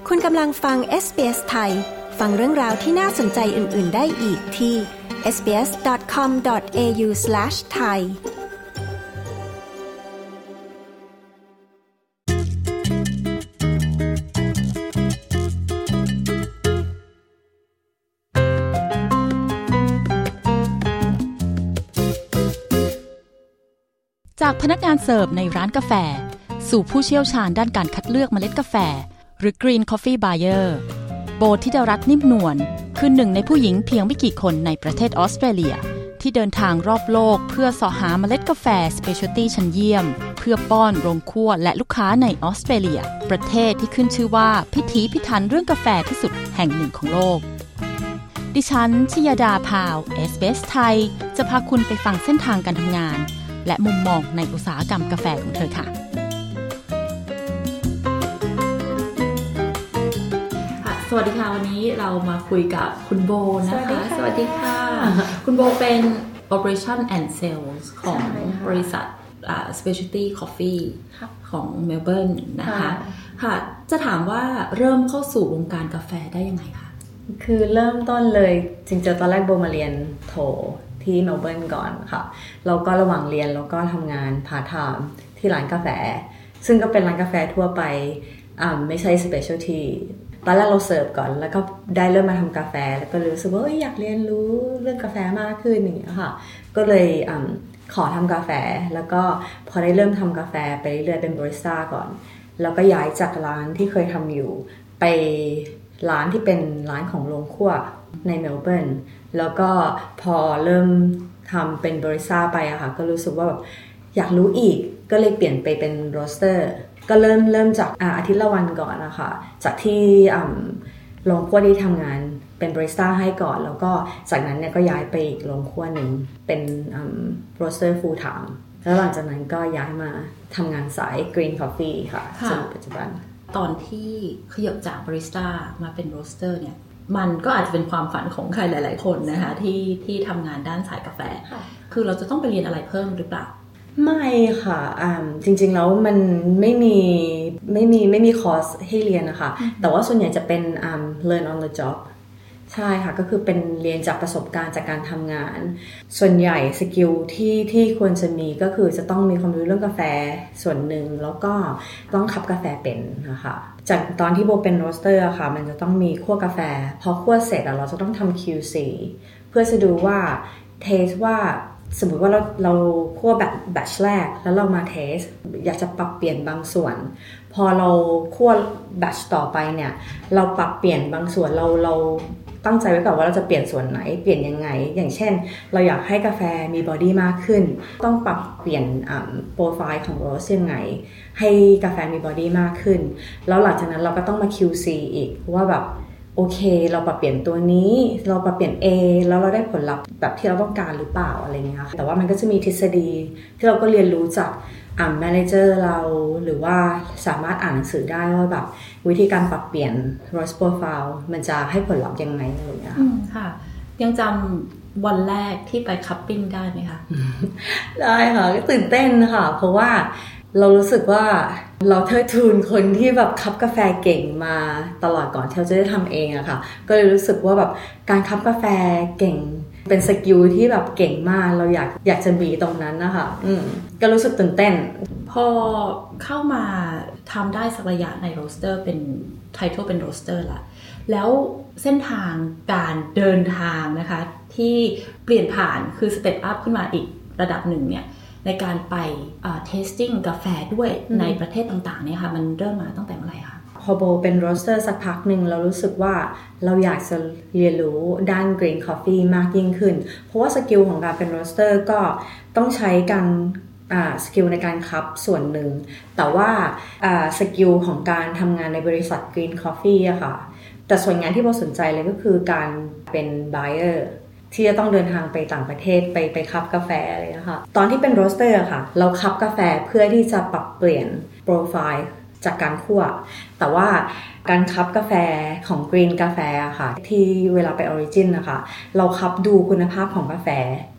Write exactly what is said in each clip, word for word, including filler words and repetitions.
คุณกำลังฟัง เอส บี เอส ไทยฟังเรื่องราวที่น่าสนใจอื่นๆได้อีกที่ เอส บี เอส ดอท คอม ดอท เอ ยู สแลช ไทยจากพนักงานเสิร์ฟในร้านกาแฟสู่ผู้เชี่ยวชาญด้านการคัดเลือกเมล็ดกาแฟหรือ Green Coffee Buyer โบธิดารัตน์นิ่มนวลคือหนึ่งในผู้หญิงเพียงไม่กี่คนในประเทศออสเตรเลียที่เดินทางรอบโลกเพื่อเสาะหาเมล็ดกาแฟ Specialty ชั้นเยี่ยมเพื่อป้อนโรงคั่วและลูกค้าในออสเตรเลียประเทศที่ขึ้นชื่อว่าพิถีพิถันเรื่องกาแฟที่สุดแห่งหนึ่งของโลกดิฉันชยดาพาว เอส บี เอส ไทยจะพาคุณไปฟังเส้นทางการทำงานและมุมมองในอุตสาหกรรมกาแฟของเธอค่ะสวัสดีค่ะวันนี้เรามาคุยกับคุณโบนะคะสวัสดีค่ะคุณโบเป็น Operation and Sales ของบริษัท Specialty Coffee ของเมลเบิร์นนะคะค่ะจะถามว่าเริ่มเข้าสู่วงการกาแฟได้ยังไงคะคือเริ่มต้นเลยจริงๆตอนแรกโบมาเรียนโทที่เมลเบิร์นก่อนค่ะแล้วก็ระหว่างเรียนแล้วก็ทำงานพาร์ทไทม์ที่ร้านกาแฟซึ่งก็เป็นร้านกาแฟทั่วไปอ่าไม่ใช่ specialty ตอนแรกเราเสิร์ฟก่อนแล้วก็ได้เริ่มมาทำกาแฟแล้วก็รู้สึกว่าอยากเรียนรู้เรื่องกาแฟมากขึ้นอย่างเงี้ยค่ะก็เลยอ่าขอทำกาแฟแล้วก็พอได้เริ่มทำกาแฟไปเรื่อยๆเป็นบาริสต้าก่อนแล้วก็ย้ายจากร้านที่เคยทำอยู่ไปร้านที่เป็นร้านของโรงคั่วในเมลเบิร์นแล้วก็พอเริ่มทำเป็นบาริสต้าไปอะค่ะก็รู้สึกว่าแบบอยากรู้อีกก็เลยเปลี่ยนไปเป็นโรสเตอร์ก็เริ่มเริ่มจากอาทิตย์ละวันก่อนนะคะจากที่โรงคั่วที่ทำงานเป็นบาริสต้าให้ก่อนแล้วก็จากนั้นเนี่ยก็ย้ายไปอีกโรงคั่วหนึ่งเป็นโรสเตอร์ฟูลไทม์แล้วหลังจากนั้นก็ย้ายมาทำงานสาย Green Coffee ค่ะจนปัจจุบันตอนที่ขยับจากบาริสต้ามาเป็นโรสเตอร์เนี่ยมันก็อาจจะเป็นความฝันของใครหลายๆคนนะคะที่ที่ทำงานด้านสายกาแฟคือเราจะต้องไปเรียนอะไรเพิ่มหรือเปล่าไม่ค่ะจริงๆแล้วมันไม่มีไม่มีไม่มีคอร์สให้เรียนนะคะแต่ว่าส่วนใหญ่จะเป็น learn on the job ใช่ค่ะก็คือเป็นเรียนจากประสบการณ์จากการทำงานส่วนใหญ่สกิลที่ที่ควรจะมีก็คือจะต้องมีความรู้เรื่องกาแฟส่วนหนึ่งแล้วก็ต้องคับกาแฟเป็นนะคะจากตอนที่โบเป็นโรสเตอร์ค่ะมันจะต้องมีคั่วกาแฟพอคั่วเสร็จแล้วเราจะต้องทำ คิว ซี เพื่อจะดูว่าเทสว่าสมมติว่าเราเราคั่วแบบแบตช์แรกแล้วเรามาเทสอยากจะปรับเปลี่ยนบางส่วนพอเราคั่วแบตช์ต่อไปเนี่ยเราปรับเปลี่ยนบางส่วนเราเราตั้งใจไว้ก่อนว่าเราจะเปลี่ยนส่วนไหนเปลี่ยนยังไงอย่างเช่นเราอยากให้กาแฟมีบอดี้มากขึ้นต้องปรับเปลี่ยนโปรไฟล์ของโรสยังไงให้กาแฟมีบอดี้มากขึ้นแล้วหลังจากนั้นเราก็ต้องมา คิว ซี อีกว่าแบบโอเคเราปรับเปลี่ยนตัวนี้เราปรับเปลี่ยน A แล้วเราได้ผลลัพธ์แบบที่เราต้องการหรือเปล่าอะไรเงี้ยค่ะแต่ว่ามันก็จะมีทฤษฎีที่เราก็เรียนรู้จากอ่า manager เราหรือว่าสามารถอ่านหนังสือได้ว่าแบบวิธีการปรับเปลี่ยน roast profile มันจะให้ผลลัพธ์ยังไงอะไรเงี้ยค่ะยังจำวันแรกที่ไปคัพปิ้งได้ไหมคะได้ค่ะก็ตื่นเต้นค่ะเพราะว่าเรารู้สึกว่าเราเทิดทูนคนที่แบบคัพกาแฟเก่งมาตลอดก่อนที่เราจะได้ทำเองอะค่ะก็เลยรู้สึกว่าแบบการคัพกาแฟเก่งเป็นสกิลที่แบบเก่งมากเราอยากอยากจะมีตรงนั้นนะคะอืมก็รู้สึกตื่นเต้นพอเข้ามาทำได้สักระยะในโรสเตอร์เป็นไททอลเป็นโรสเตอร์ละแล้วเส้นทางการเดินทางนะคะที่เปลี่ยนผ่านคือสเต็ปอัพขึ้นมาอีกระดับหนึ่งเนี่ยในการไปเทสติ้งกาแฟด้วยในประเทศต่างๆเนี่ยค่ะมันเริ่มมาตั้งแต่เมื่อไหร่คะพอโบเป็นโรสเตอร์สักพักหนึ่งเรารู้สึกว่าเราอยากจะเรียนรู้ด้าน Green Coffee มากยิ่งขึ้นเพราะว่าสกิลของการเป็นโรสเตอร์ก็ต้องใช้การสกิลในการคัพส่วนหนึ่งแต่ว่าสกิลของการทำงานในบริษัท Green Coffee อะค่ะแต่ส่วนงานที่โบสนใจเลยก็คือการเป็น buyerที่จะต้องเดินทางไปต่างประเทศไปไปคัพกาแฟอะไรนะคะตอนที่เป็นโรสเตอร์ค่ะเราคัพกาแฟเพื่อที่จะปรับเปลี่ยนโปรไฟล์จากการคั่วแต่ว่าการคัพกาแฟของ Green กาแฟค่ะที่เวลาไป Origin นะคะเราคัพดูคุณภาพของกาแฟ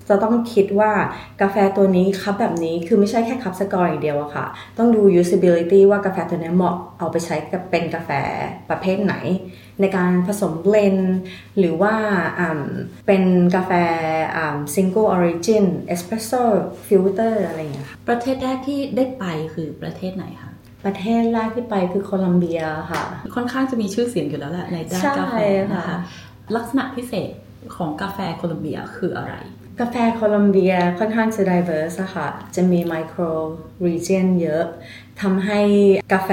จะต้องคิดว่ากาแฟตัวนี้คัพแบบนี้คือไม่ใช่แค่คัพสกอร์อย่างเดียวอะค่ะต้องดู usability ว่ากาแฟตัวนี้เหมาะเอาไปใช้กับเป็นกาแฟประเภทไหนในการผสมเบลนด์หรือว่าเป็นกาแฟ single origin espresso filter อะไรอย่างเงี้ยค่ะประเทศแรกที่ได้ไปคือประเทศไหนคะประเทศแรกที่ไปคือโคลัมเบียค่ะค่อนข้างจะมีชื่อเสียงอยู่แล้วแหละในด้านกาแฟนะคะลักษณะพิเศษของกาแฟโคลัมเบียคืออะไรกาแฟโคลัมเบียค่อนข้างจะ diverse อะค่ะจะมี micro region เยอะทำให้กาแฟ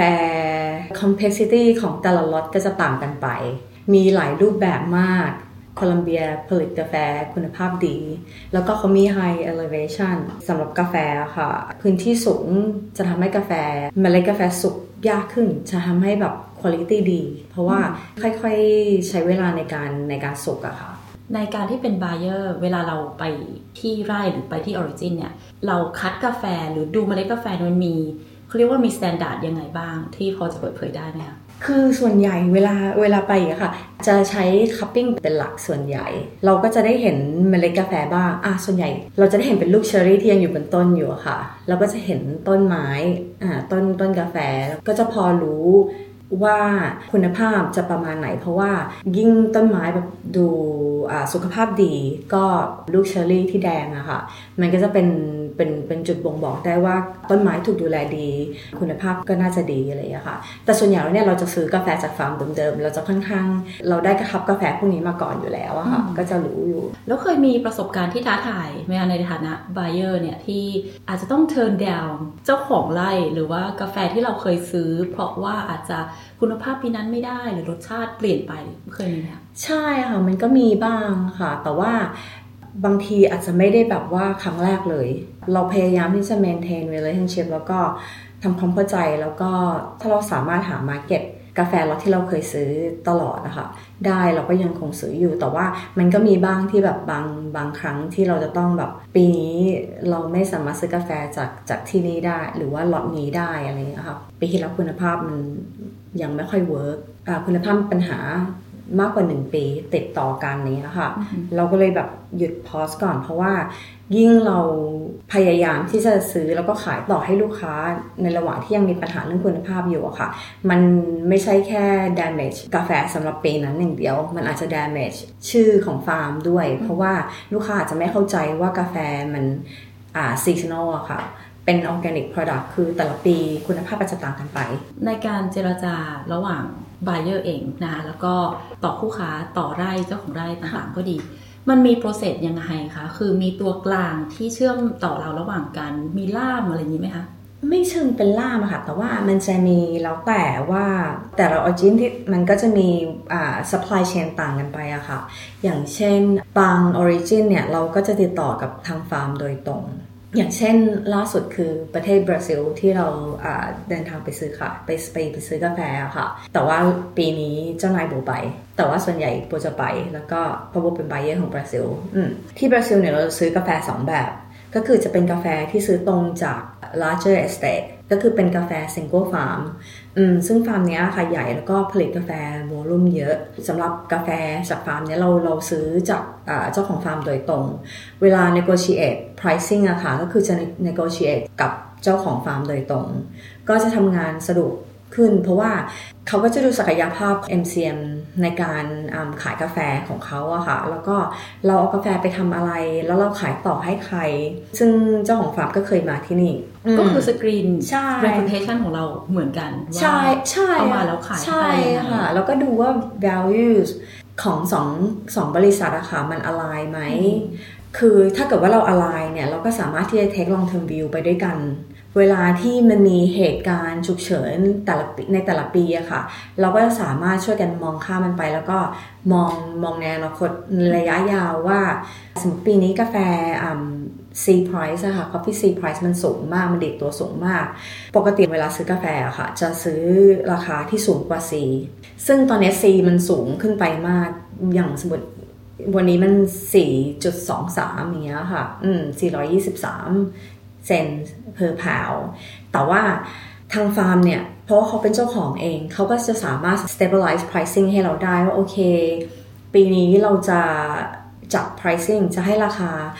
complexity ของแต่ละล็อตก็จะต่างกันไปมีหลายรูปแบบมากโคลัมเบียผลิตกาแฟคุณภาพดีแล้วก็เขามี high elevation สำหรับกาแฟค่ะพื้นที่สูงจะทำให้กาแฟเมล็ดกาแฟสุกยากขึ้นจะทำให้แบบ quality ดีเพราะว่าค่อยๆใช้เวลาในการในการสุกอะค่ะในการที่เป็น buyer เวลาเราไปที่ไร่หรือไปที่ origin เนี่ยเราคัดกาแฟหรือดูเมล็ดกาแฟมันมีเขาเรียกว่ามี standard ยังไงบ้างที่พอจะเปิดเผยได้ไหมคะคือส่วนใหญ่เวลาเวลาไปอะค่ะจะใช้คัพปิ้งเป็นหลักส่วนใหญ่เราก็จะได้เห็นเมล็ดกาแฟบ้างอ่ะส่วนใหญ่เราจะได้เห็นเป็นลูกเชอร์รี่ที่ยังอยู่บนต้นอยู่อะค่ะเราก็จะเห็นต้นไม้อ่าต้นต้นกาแฟก็จะพอรู้ว่าคุณภาพจะประมาณไหนเพราะว่ายิ่งต้นไม้แบบดูสุขภาพดีก็ลูกเชอร์รี่ที่แดงอะค่ะมันก็จะเป็นเป็นเป็นจุดบ่งบอกได้ว่าต้นไม้ถูกดูแลดีคุณภาพก็น่าจะดีอะไรอย่างเงี้ยค่ะแต่ส่วนใหญ่แล้วเนี่ยเราจะซื้อกาแฟจากฟาร์มเดิมๆเราจะค่อนข้างเราได้กระทับกาแฟพวกนี้มาก่อนอยู่แล้วอะค่ะก็จะรู้อยู่แล้วเคยมีประสบการณ์ที่ท้าทายไหมในฐานะ buyer เนี่ยที่อาจจะต้อง turn down เจ้าของไร่หรือว่ากาแฟที่เราเคยซื้อเพราะว่าอาจจะคุณภาพปีนั้นไม่ได้หรือรสชาติเปลี่ยนไปเคยมีไหมใช่ค่ะมันก็มีบ้างค่ะแต่ว่าบางทีอาจจะไม่ได้แบบว่าครั้งแรกเลยเราพยายามที่จะ maintain relationship แล้วก็ทำความเข้าใจแล้วก็ถ้าเราสามารถหา market กาแฟล็อตที่เราเคยซื้อตลอดนะคะได้เราก็ยังคงซื้ออยู่แต่ว่ามันก็มีบ้างที่แบบบางบางครั้งที่เราจะต้องแบบปีนี้เราไม่สามารถซื้อกาแฟจากจากที่นี่ได้หรือว่าล็อตนี้ได้อะไรอย่างเงี้ยค่ะปีที่แล้วคุณภาพมันยังไม่ค่อยเวิร์กคุณภาพปัญหามากกว่าหนึ่งปีติดต่อกันนี้ค่ะ mm-hmm. เราก็เลยแบบหยุดพอสก่อนเพราะว่ายิ่งเราพยายามที่จะซื้อแล้วก็ขายต่อให้ลูกค้าในระหว่างที่ยังมีปัญหาเรื่องคุณภาพอยู่อะค่ะมันไม่ใช่แค่ damage กาแฟสำหรับปีนั้นอย่างเดียวมันอาจจะ damage ชื่อของฟาร์มด้วย mm-hmm. เพราะว่าลูกค้าอาจจะไม่เข้าใจว่ากาแฟมันอ่า seasonal อะค่ะเป็น organic product คือแต่ละปีคุณภาพอาจจะต่างกันไปในการเจรจาระหว่าง buyer เองนะคะแล้วก็ต่อคู่ค้าต่อไร่เจ้าของไร่ต่างๆก็ดีมันมี process ยังไงคะคือมีตัวกลางที่เชื่อมต่อเราระหว่างกันมีล่ามอะไรอย่างนี้ไหมคะไม่เชิงเป็นล่ามค่ะแต่ว่ามันจะมีแล้วแต่ว่าแต่ละ origin ที่มันก็จะมีอ่า supply chain ต่างกันไปอะค่ะอย่างเช่นบาง origin เนี่ยเราก็จะติดต่อกับทางฟาร์มโดยตรงอย่างเช่นล่าสุดคือประเทศบราซิลที่เราเดินทางไปซื้อค่ะไปไปไปซื้อกาแฟค่ะแต่ว่าปีนี้เจ้านายโบไปแต่ว่าส่วนใหญ่โบจะไปแล้วก็เพราะโบเป็นไบเออร์ของบราซิลที่บราซิลเนี่ยเราซื้อกาแฟสองแบบก็คือจะเป็นกาแฟที่ซื้อตรงจาก larger estate ก็คือเป็นกาแฟ single farm อืมซึ่งฟาร์มเนี้ยค่ะใหญ่แล้วก็ผลิตกาแฟโวลุ่มเยอะสำหรับกาแฟจากฟาร์มเนี้ยเราเราซื้อจากเจ้าของฟาร์มโดยตรงเวลา negotiate pricing อะค่ะก็คือจะ negotiate กับเจ้าของฟาร์มโดยตรงก็จะทำงานสะดวกขึ้นเพราะว่าเขาก็จะดูศักยภาพ เอ็ม ซี เอ็ม ในการขายกาแฟของเขาอะค่ะแล้วก็เราเอากาแฟไปทำอะไรแล้วเราขายต่อให้ใครซึ่งเจ้าของฟาร์มก็เคยมาที่นี่ก็คือสกรีนใช่ reputation ของเราเหมือนกันว่าใช่ใช่เอามาแล้วขายใช่ค่ะแล้วก็ดูว่า values ของสองสองบริษัทอะค่ะมัน align ไหมคือถ้าเกิดว่าเรา align เนี่ยเราก็สามารถที่จะ take long term view ไปด้วยกันเวลาที่มันมีเหตุการณ์ฉุกเฉินแต่ละในแต่ละปีอะค่ะเราก็จะสามารถช่วยกันมองข้ามมันไปแล้วก็มองมองในอนาคตระยะยาวว่าสมมติปีนี้กาแฟอ่า C price อะค่ะ Coffee C price มันสูงมากมันดีดตัวสูงมากปกติเวลาซื้อกาแฟอะค่ะจะซื้อราคาที่สูงกว่า C ซึ่งตอนนี้ C มันสูงขึ้นไปมากอย่างสมมติวันนี้มัน สี่จุดสองสาม อย่างเงี้ยค่ะอืมสี่ร้อยยี่สิบสามเซน per pound แต่ว่าทางฟาร์มเนี่ยเพราะว่าเขาเป็นเจ้าของเองเขาก็จะสามารถ stabilize pricing ให้เราได้ว่าโอเคปีนี้เราจะจับ pricing จะให้ราคา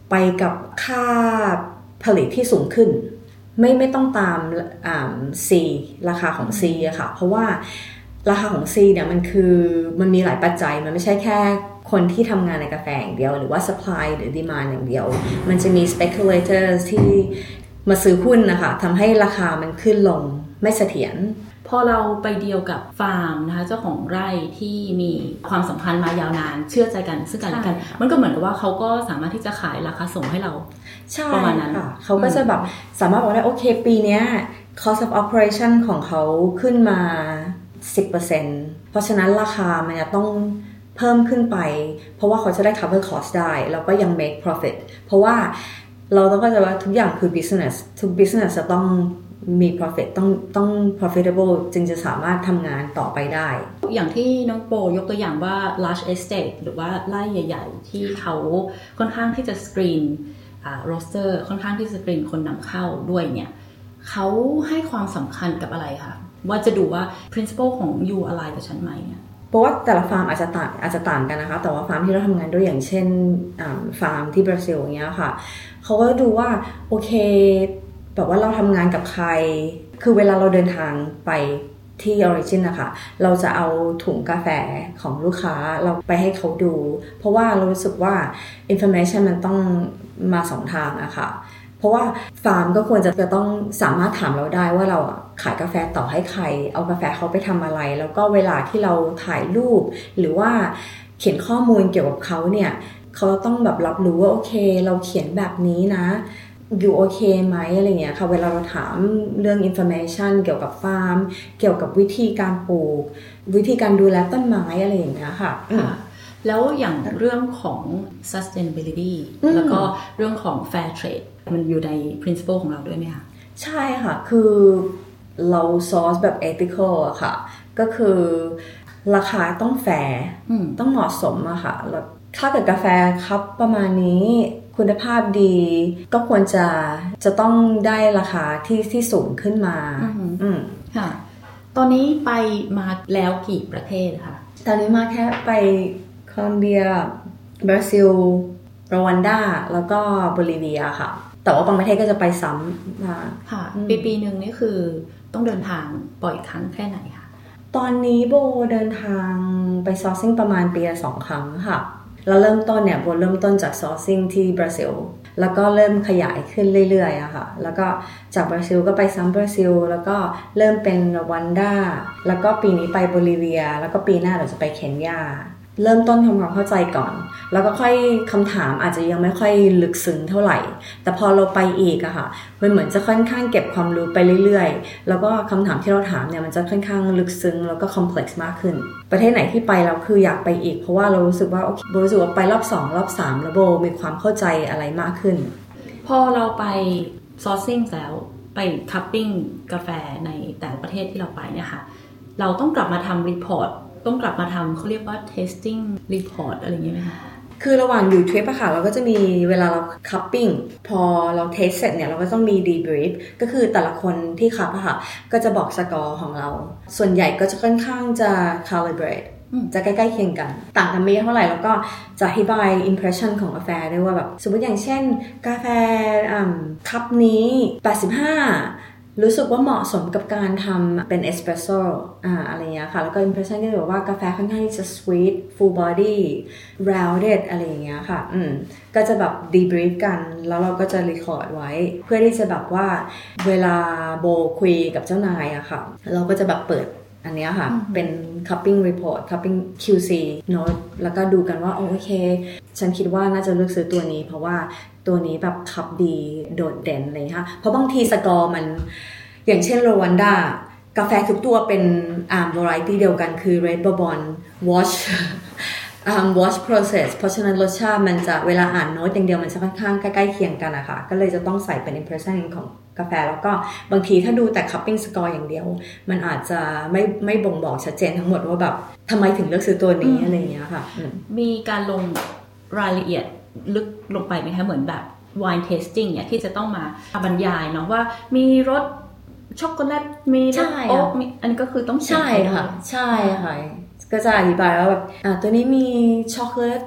ไปกับค่าผลิตที่สูงขึ้นไม่ไม่ต้องตามอ่า C ราคาของ C อะค่ะเพราะว่าราคาของ C เนี่ยมันคือมันมีหลายปัจจัยมันไม่ใช่แค่คนที่ทำงานในกาแฟอย่างเดียวหรือว่า supply หรือ demand อย่างเดียวมันจะมี speculators ที่มาซื้อหุ้นนะคะทำให้ราคามันขึ้นลงไม่เสถียรพอเราไปเดียวกับฟาร์มนะคะเจ้าของไร่ที่มีความสัมพันธ์มายาวนานเชื่อใจกันซึ่งกันและกันมันก็เหมือนกับว่าเขาก็สามารถที่จะขายราคาส่งให้เราประมาณนั้นค่ะเขาก็จะแบบสามารถบอกได้โอเคปีนี้ cost of operation ของเขาขึ้นมา สิบเปอร์เซ็นต์ เพราะฉะนั้นราคามันจะต้องเพิ่มขึ้นไปเพราะว่าเขาจะได้ cover cost ได้แล้วก็ยัง make profit เพราะว่าเราต้องเข้าใจว่าทุกอย่างคือ business ทุก business จะต้องมี profit ต้องต้อง profitable จึงจะสามารถทำงานต่อไปได้อย่างที่น้องโปยกตัวอย่างว่า large estate หรือว่าไร่ใหญ่ๆที่เขาค่อนข้างที่จะ screen อ่า roster ค่อนข้างที่จะ screen คนนำเข้าด้วยเนี่ยเขาให้ความสำคัญกับอะไรคะว่าจะดูว่า principle ของ you อะไรกับฉันไหมเนี่ยเพราะว่าแต่ละฟาร์มอาจจะต่างอาจจะต่างกันนะคะแต่ว่าฟาร์มที่เราทำงานด้วยอย่างเช่นฟาร์มที่บราซิลอย่างเงี้ยค่ะเขาก็ดูว่าโอเคแบบว่าเราทำงานกับใครคือเวลาเราเดินทางไปที่ Origin นะคะเราจะเอาถุงกาแฟของลูกค้าเราไปให้เขาดูเพราะว่าเรารู้สึกว่า information มันต้องมาสองทางนะคะเพราะว่าฟาร์มก็ควรจะจะต้องสามารถถามเราได้ว่าเราขายกาแฟต่อให้ใครเอากาแฟเขาไปทำอะไรแล้วก็เวลาที่เราถ่ายรูปหรือว่าเขียนข้อมูลเกี่ยวกับเขาเนี่ยเขาต้องแบบรับรู้ว่าโอเคเราเขียนแบบนี้นะอยู่โอเคไหมอะไรเงี้ยค่ะเวลาเราถามเรื่อง information เกี่ยวกับฟาร์มเกี่ยวกับวิธีการปลูกวิธีการดูแลต้นไม้อะไรอย่างเงี้ยค่ะแล้วอย่างเรื่องของ sustainability แล้วก็เรื่องของ fair trade มันอยู่ใน principle ของเราด้วยไหมคะใช่ค่ะคือเรา source แบบ ethical อะค่ะก็คือราคาต้องแฟร์ต้องเหมาะสมอะค่ะแล้วถ้าเกิดกาแฟครับประมาณนี้คุณภาพดีก็ควรจะจะต้องได้ราคาที่ที่สูงขึ้นมาอืมค่ะตอนนี้ไปมาแล้วกี่ประเทศคะตอนนี้มาแค่ไปโคลอมเบียบราซิลรวันดาแล้วก็โบลิเวียค่ะแต่ว่าบางประเทศก็จะไปซ้ำมาค่ะปีปีหนึ่งนี่คือต้องเดินทางบ่อยครั้งแค่ไหนคะตอนนี้โบเดินทางไปซอร์ซิ่งประมาณปีละสองครั้งค่ะแล้วเริ่มต้นเนี่ยโบเริ่มต้นจากซอร์ซิ่งที่บราซิลแล้วก็เริ่มขยายขึ้นเรื่อยๆอะค่ะแล้วก็จากบราซิลก็ไปซ้ำบราซิลแล้วก็เริ่มเป็นรวันดาแล้วก็ปีนี้ไปโบลิเวียแล้วก็ปีหน้าเราจะไปเคนยาเริ่มต้นทำความเข้าใจก่อนแล้วก็ค่อยคำถามอาจจะยังไม่ค่อยลึกซึ้งเท่าไหร่แต่พอเราไปอีกอะค่ะมันเหมือนจะค่อนข้างเก็บความรู้ไปเรื่อยๆแล้วก็คำถามที่เราถามเนี่ยมันจะค่อนข้างลึกซึ้งแล้วก็คอมเพล็กซ์มากขึ้นประเทศไหนที่ไปเราคืออยากไปอีกเพราะว่าเรารู้สึกว่าโอเคโบรู้สึกว่าไปรอบสองรอบสามแล้วโบมีความเข้าใจอะไรมากขึ้นพอเราไปซอร์ซิ่งแล้วไปคัพปิ้งกาแฟในแต่ละประเทศที่เราไปเนี่ยค่ะเราต้องกลับมาทำรีพอร์ตต้องกลับมาทำเขาเรียกว่า tasting report อะไรอย่างเงี้ยไหมคะคือระหว่างอยู่ทริปอะค่ะเราก็จะมีเวลาเราคัพปิ้งพอเราเทสเสร็จเนี่ยเราก็ต้องมี debrief ก็คือแต่ละคนที่คัพอะค่ะก็จะบอกสกอร์ของเราส่วนใหญ่ก็จะค่อนข้างจะ calibrate จะใกล้ๆเคียงกันต่างกันไม่เท่าไหร่แล้วก็จะอธิบาย impression ของกาแฟด้วยว่าแบบสมมติอย่างเช่นกาแฟคัพนี้แปดสิบห้ารู้สึกว่าเหมาะสมกับการทำเป็นเอสเปรสโซ่อ่าอะไรเงี้ยค่ะแล้วก็ impression ก็จะบอกว่ากาแฟค่อนข้างจะ sweet full body rounded อะไรอย่างเงี้ยค่ะอืมก็จะแบบ debrief กันแล้วเราก็จะ record ไว้เพื่อที่จะแบบว่าเวลาโบคุยกับเจ้านายอะค่ะเราก็จะแบบเปิดอันเนี้ยค่ะเป็น cupping report cupping คิว ซี note แล้วก็ดูกันว่าโอเคฉันคิดว่าน่าจะเลือกซื้อตัวนี้เพราะว่าตัวนี้แบบคับดีโดดเด่นเลยค่ะเพราะบางทีสกอร์มันอย่างเช่นโรวันดากาแฟทุกตัวเป็นอ่า variety เดียวกันคือ red bourbon wash อ่า wash process เพราะฉะนั้นรสชาติมันจะเวลาอ่านโน้ตอย่างเดียวมันจะค่อนข้างใกล้ๆเคียงกันนะคะก็เลยจะต้องใส่เป็น impression ของกาแฟแล้วก็บางทีถ้าดูแต่ cupping score อย่างเดียวมันอาจจะไม่ไม่บ่งบอกชัดเจนทั้งหมดว่าแบบทำไมถึงเลือกซื้อตัวนี้อะไรอย่างเงี้ยค่ะมีการลงรายละเอียดลึกลงไปไหมคะเหมือนแบบ wine tasting เนี่ยที่จะต้องมาบรรยายเนาะว่ามีรสช็อกโกแลตมีรสโอ๊กอันนี้ก็คือต้องใช่ค่ะใช่ค่ะก็จะอธิบายว่าแบบอ่าตัวนี้มีช็อกโกแลต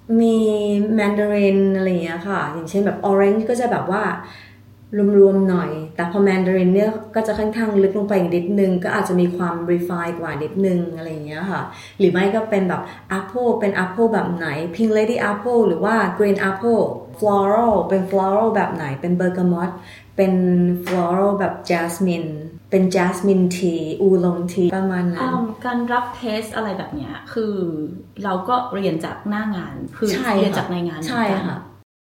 มีแมนดารินอะไรอย่างเงี้ยค่ะอย่างเช่นแบบออเรนจ์ก็จะแบบว่ารวมๆหน่อยแต่พอแมนดารินเนี่ยก็จะค่อนข้างลึกลงไปอีกนิดนึงก็อาจจะมีความ refine กว่านิดนึงอะไรอย่างเงี้ยค่ะหรือไม่ก็เป็นแบบ apple เป็น apple แบบไหน pink lady apple หรือว่า green apple floral เป็น floral แบบไหนเป็น bergamot เป็น floral แบบ jasmine เป็น jasmine tea อูลง tea ประมาณนั้นการรับเทสอะไรแบบเนี้ยคือเราก็เรียนจากหน้างานคือเรียนจากในงานใช่ค่ะ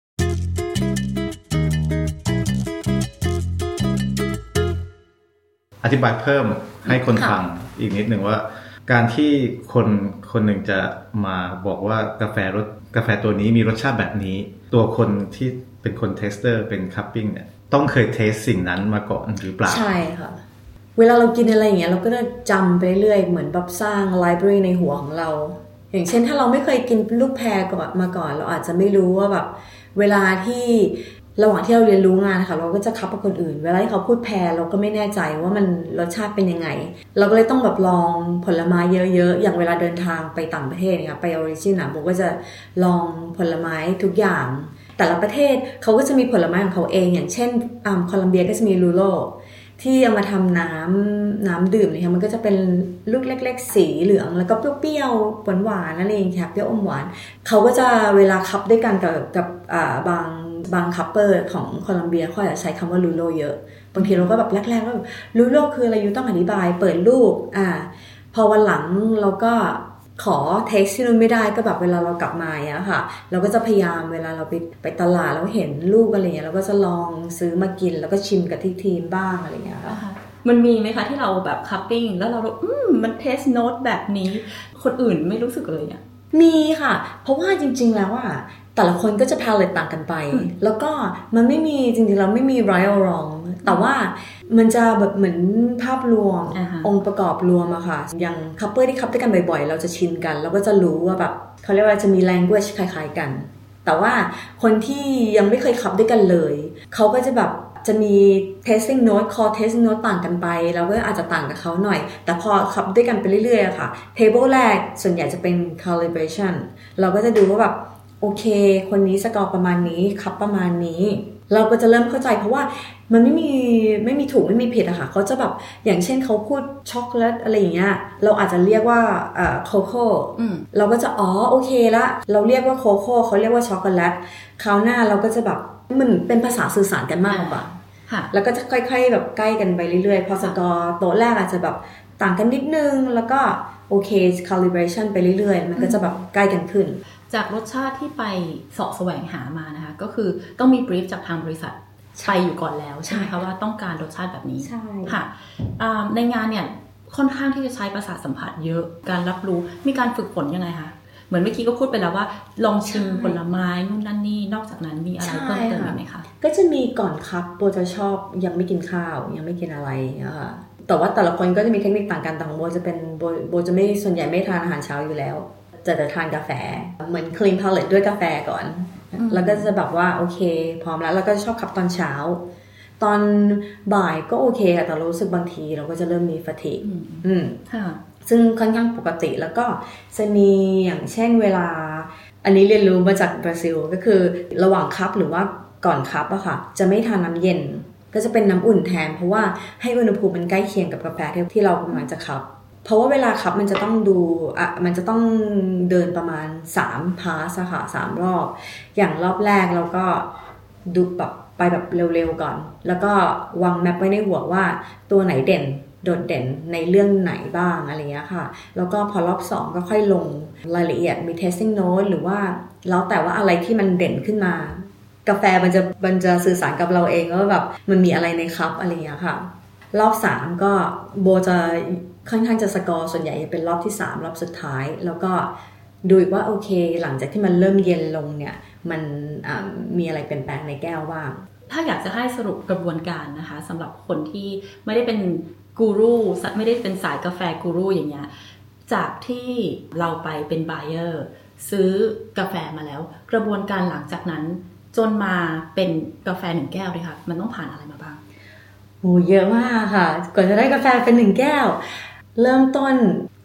อธิบายเพิ่มให้คนฟังอีกนิดหนึ่งว่าการที่คนคนหนึ่งจะมาบอกว่ากาแฟรสกาแฟตัวนี้มีรสชาติแบบนี้ตัวคนที่เป็นคนเทสเตอร์เป็นคัพปิ้งเนี่ยต้องเคยเทสสิ่งนั้นมาก่อนหรือเปล่าใช่ค่ะเวลาเรากินอะไรอย่างเงี้ยเราก็จะจำไปเรื่อยเหมือนแบบสร้างไลบรารีในหัวของเราอย่างเช่นถ้าเราไม่เคยกินลูกแพรก่อนมาก่อนเราอาจจะไม่รู้ว่าแบบเวลาที่ระหว่างที่เราเรียนรู้งานค่ะเราก็จะคับกับคนอื่นเวลาที่เขาพูดแพรเราก็ไม่แน่ใจว่ามันรสชาติเป็นยังไงเราก็เลยต้องแบบลองผลไม้เยอะๆอย่างเวลาเดินทางไปต่างประเทศเนี่ยไปออริจินอ่ะผมก็จะลองผลไม้ทุกอย่างแต่ละประเทศเขาก็จะมีผลไม้ของเขาเองอย่างเช่นอ่าโคลัมเบียก็จะมีลูโลที่เอามาทำน้ำน้ำดื่มเลยค่ะมันก็จะเป็นลูกเล็กๆสีเหลืองแล้วก็เปรี้ยวๆหวานๆนั่นเองค่ะเปรี้ยวอมหวานเขาก็จะเวลาคัพด้วยกันกับกับอ่าบางบางคัพเปอร์ของโคลัมเบียเขาจะใช้คำว่าลูโลเยอะบางทีเราก็แบบแรกๆก็แบบลูโลคืออะไรอยู่ต้องอธิบายเปิดรูปอ่าพอวันหลังเราก็ขอเทสที่นู่นไม่ได้ก็แบบเวลาเรากลับมาอะค่ะเราก็จะพยายามเวลาเราไปไปตลาดแล้วเห็นลูกอะไรเงี้ยเราก็จะลองซื้อมากินแล้วก็ชิมกับที่ทีมบ้างอะไรเงี้ยค่ะมันมีไหมคะที่เราแบบคัพปิ้งแล้วเราอืมมันเทสโน้ตแบบนี้คนอื่นไม่รู้สึกเลยเนี่ยมีค่ะเพราะว่าจริงๆแล้วอะแต่ละคนก็จะ palette ต่างกันไปแล้วก็มันไม่มีจริงๆเราไม่มี right or wrong แต่ว่ามันจะแบบเหมือนภาพรวม uh-huh. องค์ประกอบรวมอะค่ะอย่างคัพเปอร์ที่คัพด้วยกันบ่อยๆเราจะชินกันเราก็จะรู้ว่าแบบเขาเรียกว่าจะมี language คล้ายๆกันแต่ว่าคนที่ยังไม่เคยคัพด้วยกันเลยเขาก็จะแบบจะมี tasting note call tasting note ต่างกันไปเราก็อาจจะต่างกับเขาหน่อยแต่พอคัพด้วยกันไปเรื่อยๆอะค่ะ table แรกส่วนใหญ่จะเป็น calibration เราก็จะดูว่าแบบโอเคคนนี้สกอร์ประมาณนี้คัพประมาณนี้เราก็จะเริ่มเข้าใจเพราะว่ามันไม่มีไม่มีถูกไม่มีผิดอะค่ะเขาจะแบบอย่างเช่นเขาพูดช็อกโกแลตอะไรอย่างเงี้ยเราอาจจะเรียกว่าเอ่อโคโค่เราก็จะอ๋อโอเคละเราเรียกว่าโคโค่เขาเรียกว่าช็อกโกแลตคราวหน้าเราก็จะแบบมันเป็นภาษาสื่อสารกันมากกว่าแล้วก็จะค่อยๆแบบใกล้กันไปเรื่อยๆพอสกอร์โต๊ะแรกอาจจะแบบต่างกันนิดนึงแล้วก็โอเค calibration ไปเรื่อยๆมันก็จะแบบใกล้กันขึ้นจากรสชาติที่ไปเสาะแสวงหามานะคะก็คือต้องมีบรีฟจากทางบริษัทไปอยู่ก่อนแล้วใช่ไหมคะว่าต้องการรสชาติแบบนี้ใช่ค่ะในงานเนี่ยค่อนข้างที่จะใช้ประสาทสัมผัสเยอะการรับรู้มีการฝึกฝนยังไงคะเหมือนเมื่อกี้ก็พูดไปแล้วว่าลองชิมผลไม้นู่นนั่นนี่นอกจากนั้นมีอะไรเพิ่มเติมไหมคะก็จะมีก่อนครับโบจะชอบยังไม่กินข้าวยังไม่กินอะไรนะคะแต่ว่าแต่ละคนก็จะมีเทคนิคต่างกันแต่ของโบจะเป็นโบโบจะไม่ส่วนใหญ่ไม่ทานอาหารเช้าอยู่แล้วจะจะทานกาแฟเหมือน clean palate ด้วยกาแฟก่อนแล้วก็จะแบบว่าโอเคพร้อมแล้วแล้วก็ชอบขับตอนเช้าตอนบ่ายก็โอเคค่ะแต่รู้สึกบางทีเราก็จะเริ่มมี fatigue อืมซึ่งค่อนข้างปกติแล้วก็จะมีอย่างเช่นเวลาอันนี้เรียนรู้มาจากบราซิลก็คือระหว่างคัพหรือว่าก่อนคัพอะค่ะจะไม่ทานน้ำเย็นก็จะเป็นน้ำอุ่นแทนเพราะว่าให้อุณหภูมิมันใกล้เคียงกับกาแฟที่เรากำลังจะคัพเพราะว่าเวลาคัพมันจะต้องดูอ่ะมันจะต้องเดินประมาณสามพาสค่ะสามรอบอย่างรอบแรกเราก็ดูแบบไปแบบเร็วๆก่อนแล้วก็วางแมปไว้ในหัวว่าตัวไหนเด่นโดดเด่นในเรื่องไหนบ้างอะไรเงี้ยค่ะแล้วก็พอรอบสองก็ค่อยลงรายละเอียดมี testing note หรือว่าแล้วแต่ว่าอะไรที่มันเด่นขึ้นมากาแฟมันจะมันจะสื่อสารกับเราเองว่าแบบมันมีอะไรในคัพอะไรเงี้ยค่ะรอบสามก็โบจะค่อนข้างจะสกอร์ส่วนใหญ่จะเป็นรอบที่สามรอบสุดท้ายแล้วก็ดูอีกว่าโอเคหลังจากที่มันเริ่มเย็นลงเนี่ยมันมีอะไรเปลี่ยนแปลงในแก้วบ้างถ้าอยากจะให้สรุปกระบวนการนะคะสำหรับคนที่ไม่ได้เป็นกูรูไม่ได้เป็นสายกาแฟกูรูอย่างเงี้ยจากที่เราไปเป็นไบเออร์ซื้อกาแฟมาแล้วกระบวนการหลังจากนั้นจนมาเป็นกาแฟหนึ่งแก้วเลยค่ะมันต้องผ่านอะไรมาบ้างโอ้เยอะมากค่ะก่อนจะได้กาแฟเป็นหนึ่งแก้วเริ่มต้น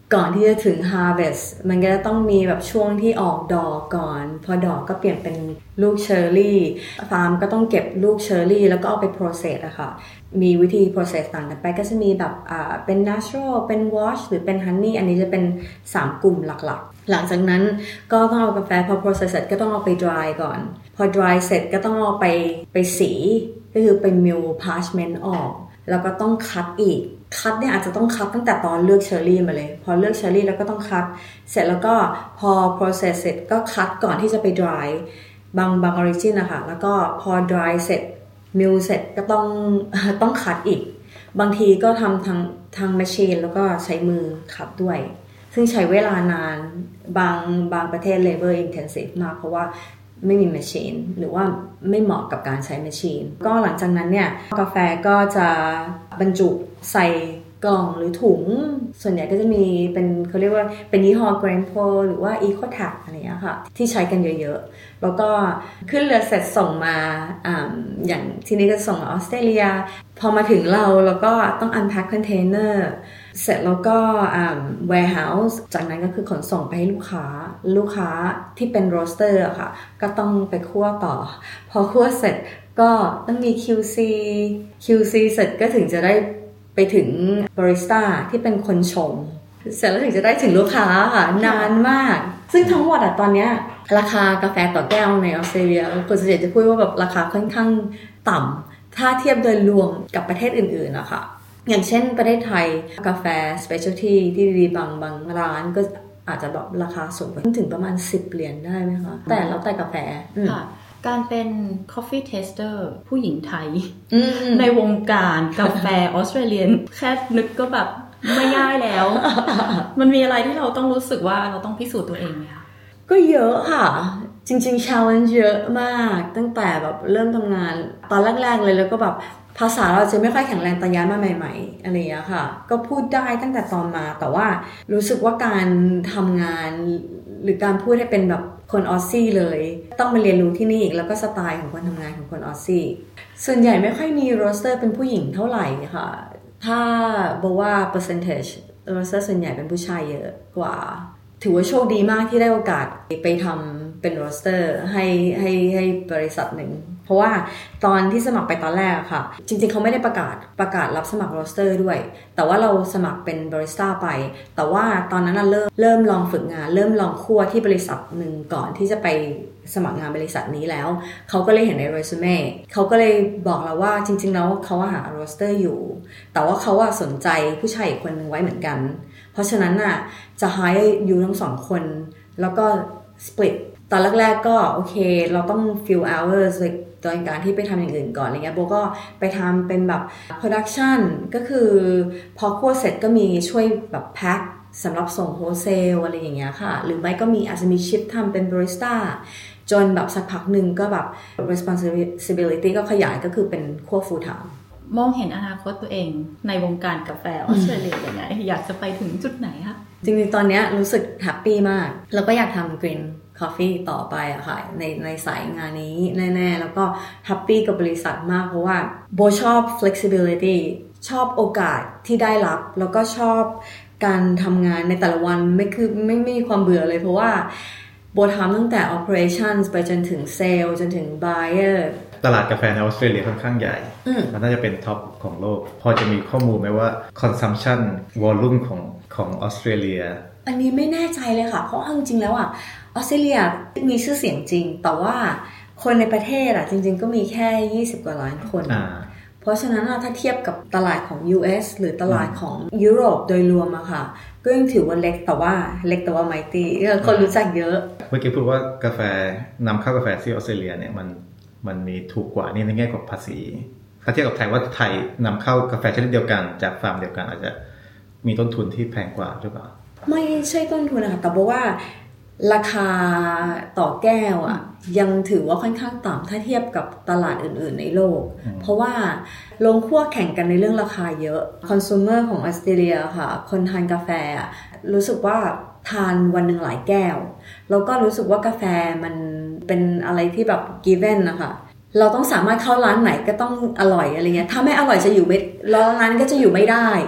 ก่อนที่จะถึง harvest มันก็จะต้องมีแบบช่วงที่ออกดอกก่อนพอดอกก็เปลี่ยนเป็นลูกเชอร์รี่ฟาร์มก็ต้องเก็บลูกเชอร์รี่แล้วก็เอาไป process อะค่ะมีวิธี process ต่างกันไปก็จะมีแบบอ่าเป็น natural เป็น wash หรือเป็น honey อันนี้จะเป็นสามกลุ่มหลักๆหลังจากนั้นก็ต้องเอากาแฟพอ process เสร็จก็ต้องเอาไป dry ก่อนพอ dry เสร็จก็ต้องเอาไปไปสีก็คือไป mill parchment ออกแล้วก็ต้องคัดอีกคัดเนี่ยอาจจะต้องคัดตั้งแต่ตอนเลือกเชอร์รี่มาเลยพอเลือกเชอร์รี่แล้วก็ต้องคัดเสร็จแล้วก็พอ process เสร็จก็คัดก่อนที่จะไป dry บางบาง origin นะคะแล้วก็พอ dry เสร็จ mill เสร็จก็ต้องต้องคัดอีกบางทีก็ทำทางทาง machine แล้วก็ใช้มือคัดด้วยซึ่งใช้เวลานานบางบางประเทศ labor intensive มากเพราะว่าไม่มีแมชชีนหรือว่าไม่เหมาะกับการใช้แมชชีนก็หลังจากนั้นเนี่ยกาแฟก็จะบรรจุใส่กล่องหรือถุงส่วนใหญ่ก็จะมีเป็นเขาเรียกว่าเป็นยี่ห้อ Grenpo หรือว่า Ecotag อะไรอย่างเงี้ยค่ะที่ใช้กันเยอะๆแล้วก็ขึ้นเรือเสร็จส่งมาอ่าอย่างที่นี้ก็ส่งมาออสเตรเลียพอมาถึงเราแล้วก็ต้อง unpack container เสร็จแล้วก็ warehouse จากนั้นก็คือขนส่งไปให้ลูกค้าลูกค้าที่เป็น roaster อะค่ะก็ต้องไปคั่วต่อพอคั่วเสร็จก็ต้องมี คิว ซี คิว ซี เสร็จก็ถึงจะได้ไปถึงบาริสต้าที่เป็นคนชงเสร็จแล้วถึงจะได้ถึงลูกค้าค่ะนานมากซึ่งทั้งหมดอะตอนเนี้ยราคากาแฟต่อแก้วในออสเตรเลียคนส่วนใหญ่จะพูดว่าแบบราคาค่อนข้างต่ำถ้าเทียบโดยรวมกับประเทศอื่นๆนะคะอย่างเช่นประเทศไทยกาแฟ specialty ที่ดีบางบางร้านก็อาจจะแบบราคาสูงถึงประมาณสิบเหรียญได้ไหมคะแต่แล้วแต่กาแฟค่ะการเป็น coffee taster ผู้หญิงไทยในวงการกาแฟออสเตรเลียนแค่นึกก็แบบไม่ง่ายแล้ว มันมีอะไรที่เราต้องรู้สึกว่าเราต้องพิสูจน์ตัวเองไหมคะก็เยอะค่ะจริงๆ challenge เยอะมากตั้งแต่แบบเริ่มทำงานตอนแรกๆเลยแล้วก็แบบภาษาเราจะไม่ค่อยแข็งแรงตอนย้ายมาใหม่ๆอะไรอย่างเงี้ยค่ะก็พูดได้ตั้งแต่ตอนมาแต่ว่ารู้สึกว่าการทำงานหรือการพูดให้เป็นแบบคนออสซี่เลยต้องมาเรียนรู้ที่นี่อีกแล้วก็สไตล์ของคนทำงานของคนออสซี่ส่วนใหญ่ไม่ค่อยมีโรสเตอร์เป็นผู้หญิงเท่าไหร่ค่ะถ้าบอกว่า percentage โรสเตอร์ส่วนใหญ่เป็นผู้ชายเยอะกว่าถือว่าโชคดีมากที่ได้โอกาสไปทำเป็นโรสเตอร์ให้ให้ให้บริษัทหนึ่งเพราะว่าตอนที่สมัครไปตอนแรกค่ะจริงๆเขาไม่ได้ประกาศประกาศรับสมัครโรสเตอร์ด้วยแต่ว่าเราสมัครเป็นบาริสต้าไปแต่ว่าตอนนั้นเริ่มเริ่มลองฝึกงานเริ่มลองคั่วที่บริษัทหนึ่งก่อนที่จะไปสมัครงานบริษัทนี้แล้วเขาก็เลยเห็นในเรซูเม่เขาก็เลยบอกเราว่าจริงๆแล้วเขาหาโรสเตอร์อยู่แต่ว่าเขาสนใจผู้ชายอีกคนนึงไว้เหมือนกันเพราะฉะนั้นน่ะจะให้อยู่ทั้งสองคนแล้วก็ split ตอนแรกๆก็โอเคเราต้อง few hours โดยการที่ไปทำอย่างอื่นก่อนอะไรเงี้ยโบก็ไปทำเป็นแบบ production ก็คือพอคั่วเสร็จก็มีช่วยแบบ pack สำหรับส่งโฮเซลอะไรอย่างเงี้ยค่ะหรือไม่ก็มีอาจจะมีชิปทำเป็นบาริสต้าจนแบบสักพักหนึ่งก็แบบ responsibility ก็ขยายก็คือเป็นคั่ว full time มองเห็นอนาคตตัวเองในวงการกาแฟออสเตรเลียยังไงอยากจะไปถึงจุดไหนคะจริงๆตอนนี้รู้สึกแฮปปี้มากแล้วก็อยากทำ Green Coffee ต่อไปอะค่ะในในสายงานนี้แน่ๆแล้วก็แฮปปี้กับบริษัทมากเพราะว่าโบชอบ flexibility ชอบโอกาสที่ได้รับแล้วก็ชอบการทำงานในแต่ละวันไม่คือไม่ไม่มีความเบื่อเลยเพราะว่าโบทำตั้งแต่ operations ไปจนถึง sale จนถึง buyer ตลาดกาแฟในออสเตรเลียค่อนข้างใหญ่มันน่าจะเป็นท็อปของโลกพอจะมีข้อมูลไหมว่า consumption volume ของของออสเตรเลียอันนี้ไม่แน่ใจเลยค่ะเพราะจริงๆแล้วอ่ะออสเตรเลียมีชื่อเสียงจริงแต่ว่าคนในประเทศอ่ะจริงๆก็มีแค่ยี่สิบกว่าล้านคนเพราะฉะนั้นถ้าเทียบกับตลาดของ ยู เอส หรือตลาดของยุโรปโดยรวมอะค่ะก็ยังถือว่าเล็กแต่ว่าเล็กแต่ว่า mighty คนรู้จักเยอะเมื่อกี้พูดว่ากาแฟนำเข้ากาแฟที่ออสเตรเลียเนี่ยมันมันมีถูกกว่านี่ในแง่ของภาษีถ้าเทียบกับไทยว่าไทยนำเข้ากาแฟชนิดเดียวกันจากฟาร์มเดียวกันอาจจะมีต้นทุนที่แพงกว่าหรือเปล่าไม่ใช่ต้นทุนนะคะแต่บอกว่าราคาต่อแก้วอ่ะยังถือว่าค่อนข้างต่ำถ้าเทียบกับตลาดอื่นๆในโลกเพราะว่าลงคั่วแข่งกันในเรื่องราคาเยอะคอน sumer ของออสเตรเลียค่ะคนทานกาแฟรู้สึกว่าทานวันหนึ่งหลายแก้วแล้วก็รู้สึกว่ากาแฟมันเป็นอะไรที่แบบ given นะคะเราต้องสามารถเข้าร้านไหนก็ต้องอร่อยอะไรเงี้ยถ้าไม่อร่อยจะอยู่ไม่ร้านนั้นก็จะอยู่ไม่ได้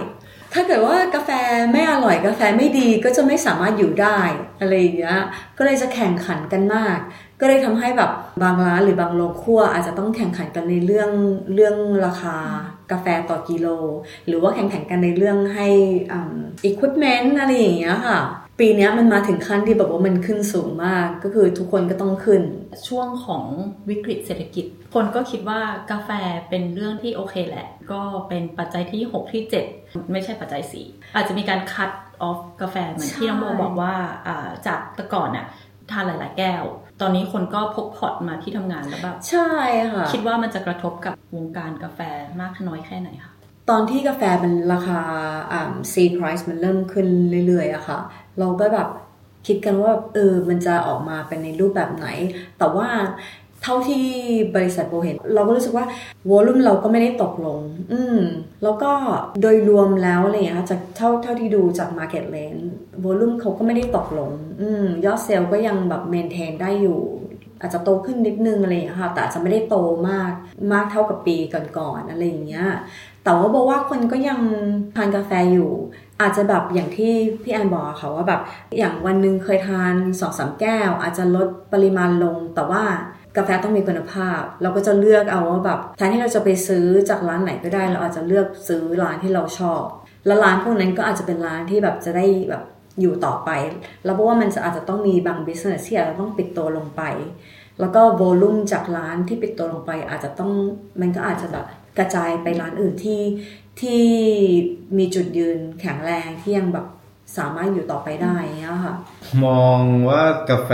ถ้าเกิดว่ากาแฟไม่อร่อยกาแฟไม่ดีก็จะไม่สามารถอยู่ได้อะไรอย่างเงี้ยก็เลยจะแข่งขันกันมากก็เลยทำให้แบบบางร้านหรือบางโรงครัวอาจจะต้องแข่งขันกันในเรื่องเรื่องราคากาแฟต่อกิโลหรือว่าแข่งขันกันในเรื่องให้อ่า equipment อะไรอย่างเงี้ยค่ะปีนี้มันมาถึงขั้นที่แบบว่ามันขึ้นสูงมากก็คือทุกคนก็ต้องขึ้นช่วงของวิกฤตเศรษฐกิจคนก็คิดว่ากาแฟเป็นเรื่องที่โอเคแหละก็เป็นปัจจัยที่หกที่เจ็ดไม่ใช่ปัจจัยสี่อาจจะมีการคัตออฟกาแฟเหมือนที่น้องโบบอกว่าจากแต่ก่อนน่ะทานหลายๆแก้วตอนนี้คนก็พกพอร์ตมาที่ทำงานแล้วแบบใช่ค่ะคิดว่ามันจะกระทบกับวงการกาแฟมากน้อยแค่ไหนคะตอนที่กาแฟมันราคาอ่า C price มันเริ่มขึ้นเรื่อยๆอะค่ะเราก็แบบคิดกันว่าเออมันจะออกมาเป็นในรูปแบบไหนแต่ว่าเท่าที่บริษัทโบเห็นเราก็รู้สึกว่าวอลลุ่มเราก็ไม่ได้ตกลงอืมแล้วก็โดยรวมแล้วอะไรอย่างเงี้ยจากเท่าเท่าที่ดูจาก market range วอลลุ่มเขาก็ไม่ได้ตกลงอืมยอดเซลล์ก็ยังแบบเมนเทนได้อยู่อาจจะโตขึ้นนิดนึงอะไรอย่างเงี้ยค่ะแต่อาจจะไม่ได้โตมากมากเท่ากับปีก่อนๆอะไรอย่างเงี้ยแต่ว่าบอกว่าคนก็ยังทานกาแฟอยู่อาจจะแบบอย่างที่พี่แอนบอกค่ะว่าแบบอย่างวันนึงเคยทาน สองถึงสาม แก้วอาจจะลดปริมาณลงแต่ว่ากาแฟต้องมีคุณภาพเราก็จะเลือกเอาว่าแบบแทนที่เราจะไปซื้อจากร้านไหนก็ได้เราอาจจะเลือกซื้อร้านที่เราชอบแล้วร้านพวกนั้นก็อาจจะเป็นร้านที่แบบจะได้แบบอยู่ต่อไปแล้วเพราะว่ามันจะอาจจะต้องมีบาง business ที่อาจจะต้องปิดตัวลงไปแล้วก็โวลุ่มจากร้านที่ปิดตัวลงไปอาจจะต้องมันก็อาจจะแบบกระจายไปร้านอื่นที่ที่มีจุดยืนแข็งแรงที่ยังแบบสามารถอยู่ต่อไปได้เงี้ยค่ะมองว่ากาแฟ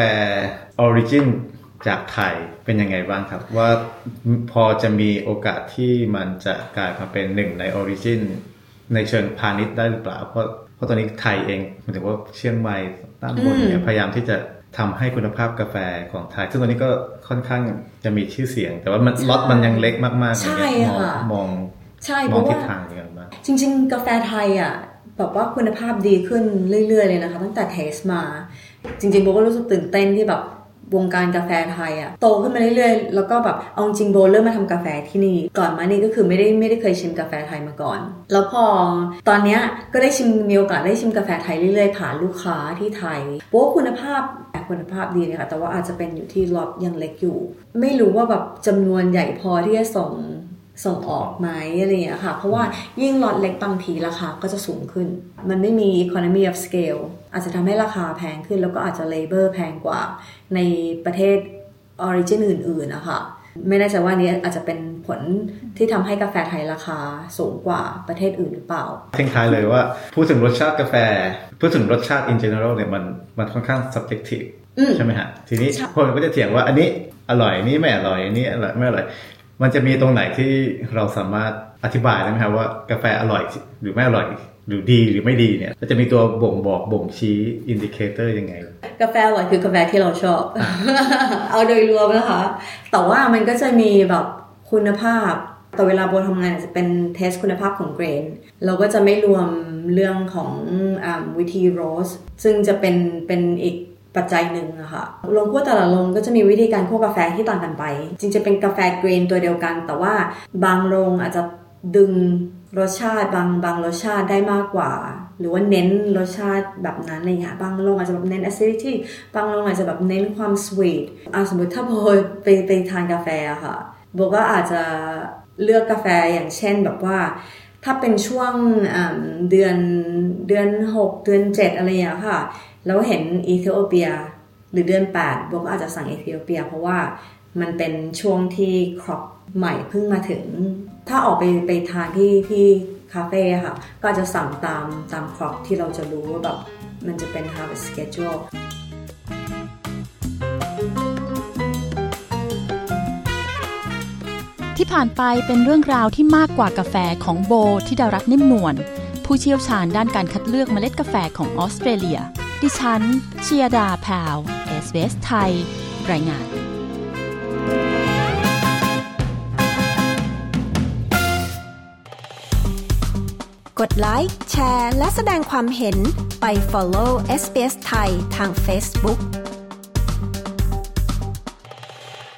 Origin จากไทยเป็นยังไงบ้างครับว่าพอจะมีโอกาสที่มันจะกลายมาเป็นหนึ่งใน Origin ในเชิงพาณิชย์ได้หรือเปล่าเพราะเพราะตอนนี้ไทยเองหมายถึงว่าเชียงใหม่ตั้งบนเนี่ยพยายามที่จะทำให้คุณภาพกาแฟของไทยซึ่งตอนนี้ก็ค่อนข้างจะมีชื่อเสียงแต่ว่ามันล็อตมันยังเล็กมากๆอย่างเงี้ยมองมองมองทิศทางยังไงบ้างจริงๆกาแฟไทยอ่ะแบบว่าคุณภาพดีขึ้นเรื่อยๆเลยนะคะตั้งแต่เทสมาจริงๆโบก็รู้สึกตื่นเต้นที่แบบวงการกาแฟไทยอ่ะโตขึ้นมาเรื่อยๆแล้วก็แบบเอาจริงโบเริ่มมาทำกาแฟที่นี่ก่อนมานี่ก็คือไม่ได้ไม่ได้เคยชิมกาแฟไทยมาก่อนแล้วพอตอนเนี้ยก็ได้ชิมมีโอกาสได้ชิมกาแฟไทยเรื่อยๆผ่านลูกค้าที่ไทยโบว่าคุณภาพคุณภาพดีนะคะแต่ว่าอาจจะเป็นอยู่ที่ล็อตยังเล็กอยู่ไม่รู้ว่าแบบจำนวนใหญ่พอที่จะส่งส่งออกไหมอะไรอย่างเงี้ยค่ะเพราะว่ายิ่งล็อตเล็กบางทีราคาก็จะสูงขึ้นมันไม่มี economy of scale อาจจะทำให้ราคาแพงขึ้นแล้วก็อาจจะ labor แพงกว่าในประเทศ origin อื่นๆนะคะไม่แน่ใจว่านี้อาจจะเป็นผลที่ทำให้กาแฟไทยราคาสูงกว่าประเทศอื่นหรือเปล่าทิ้งท้ายเลยว่าพูดถึงรสชาติกาแฟพูดถึงรสชาติ in general เนี่ยมันมันค่อนข้าง subjective ใช่ไหมฮะทีนี้คนก็จะเถียงว่าอันนี้อร่อยนี้ไม่อร่อยอันนี้อร่อยไม่อร่อยมันจะมีตรงไหนที่เราสามารถอธิบายได้ไหมครับว่ากาแฟอร่อยหรือไม่อร่อยหรือดีหรือไม่ดีเนี่ยจะมีตัวบ่งบอกบ่งชี้อินดิเคเตอร์ยังไงกาแฟอร่อยคือกาแฟที่เราชอบ เอาโดยรวมนะคะแต่ว่ามันก็จะมีแบบคุณภาพแต่เวลาโบทำงานจะเป็นเทสคุณภาพของเกรนเราก็จะไม่รวมเรื่องของอ่าวิธีโรสซึ่งจะเป็นเป็นอีกปัจจัยหนึ่งอะค่ะโรงคั่วแต่ละโรงก็จะมีวิธีการคั่วกาแฟที่ต่างกันไปจริงจะเป็นกาแฟเกรนตัวเดียวกันแต่ว่าบางโรงอาจจะดึงรสชาติบางบางรสชาติได้มากกว่าหรือว่าเน้นรสชาติแบบนั้นอะไรเงี้ยบางโรงอาจจะแบบเน้น acidity บางโรงอาจจะแบบเน้นความ sweet อ่ะสมมติถ้าโบไปไปทานกาแฟอะค่ะโบก็อาจจะเลือกกาแฟอย่างเช่นแบบว่าถ้าเป็นช่วงเดือนเดือนหกเดือนเจ็ดอะไรอย่างเงี้ยค่ะแล้วเห็นเอธิโอเปียหรือเดือนแปดโบก็อาจจะสั่งเอธิโอเปียเพราะว่ามันเป็นช่วงที่ครอปใหม่เพิ่งมาถึงถ้าออกไปไปทานที่ที่คาเฟ่ค่ะก็จะสั่งตามตามครอปที่เราจะรู้ว่าแบบมันจะเป็น harvest schedule ที่ผ่านไปเป็นเรื่องราวที่มากกว่ากาแฟของโบธิดารัตน์นิ่มนวลผู้เชี่ยวชาญด้านการคัดเลือกเมล็ดกาแฟของออสเตรเลียดิฉันชยดาแพรว เอส บี เอส ไทยรายงานกดไลค์แชร์และแสดงความเห็นไป follow เอส บี เอส ไทยทาง Facebook